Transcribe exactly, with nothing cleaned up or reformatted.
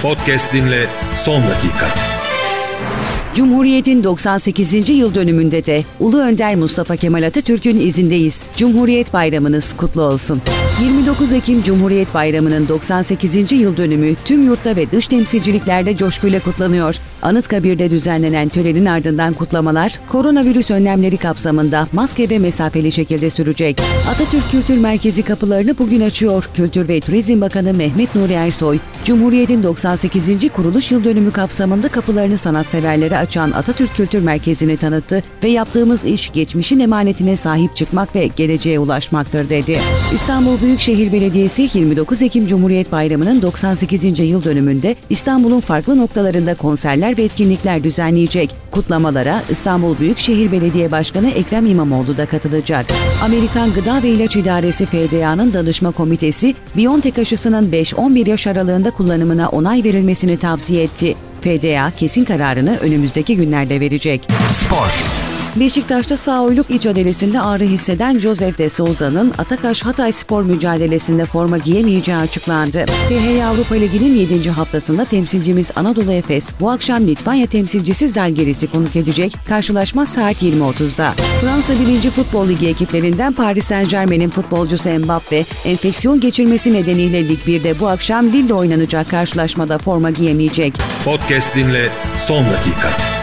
Podcast dinle son dakika. Cumhuriyet'in doksan sekizinci yıl dönümünde de Ulu Önder Mustafa Kemal Atatürk'ün izindeyiz. Cumhuriyet Bayramınız kutlu olsun. yirmi dokuz Ekim Cumhuriyet Bayramı'nın doksan sekizinci yıl dönümü tüm yurtta ve dış temsilciliklerde coşkuyla kutlanıyor. Anıtkabir'de düzenlenen törenin ardından kutlamalar, koronavirüs önlemleri kapsamında maske ve mesafeli şekilde sürecek. Atatürk Kültür Merkezi kapılarını bugün açıyor. Kültür ve Turizm Bakanı Mehmet Nuri Ersoy, Cumhuriyet'in doksan sekizinci kuruluş yıl dönümü kapsamında kapılarını sanatseverlere açan Atatürk Kültür Merkezi'ni tanıttı ve yaptığımız iş geçmişin emanetine sahip çıkmak ve geleceğe ulaşmaktır dedi. İstanbul Büyükşehir Belediyesi yirmi dokuz Ekim Cumhuriyet Bayramı'nın doksan sekizinci yıl dönümünde İstanbul'un farklı noktalarında konserler ve etkinlikler düzenleyecek. Kutlamalara İstanbul Büyükşehir Belediye Başkanı Ekrem İmamoğlu da katılacak. Amerikan Gıda ve İlaç İdaresi F D A'nın danışma komitesi, BioNTech aşısının beş on bir yaş aralığında kullanımına onay verilmesini tavsiye etti. F D A kesin kararını önümüzdeki günlerde verecek. Spor. Beşiktaş'ta sağ oyluk iç adalesinde ağrı hisseden Josef de Souza'nın Atakaş Hatay Spor mücadelesinde forma giyemeyeceği açıklandı. T H Y Avrupa Ligi'nin yedinci haftasında temsilcimiz Anadolu Efes bu akşam Litvanya temsilcisi Zalgiris'i konuk edecek. Karşılaşma saat yirmi otuzda. Fransa birinci Futbol Ligi ekiplerinden Paris Saint-Germain'in futbolcusu Mbappe enfeksiyon geçirmesi nedeniyle Lig birde bu akşam Lille'le oynanacak karşılaşmada forma giyemeyecek. Podcast dinle son dakika.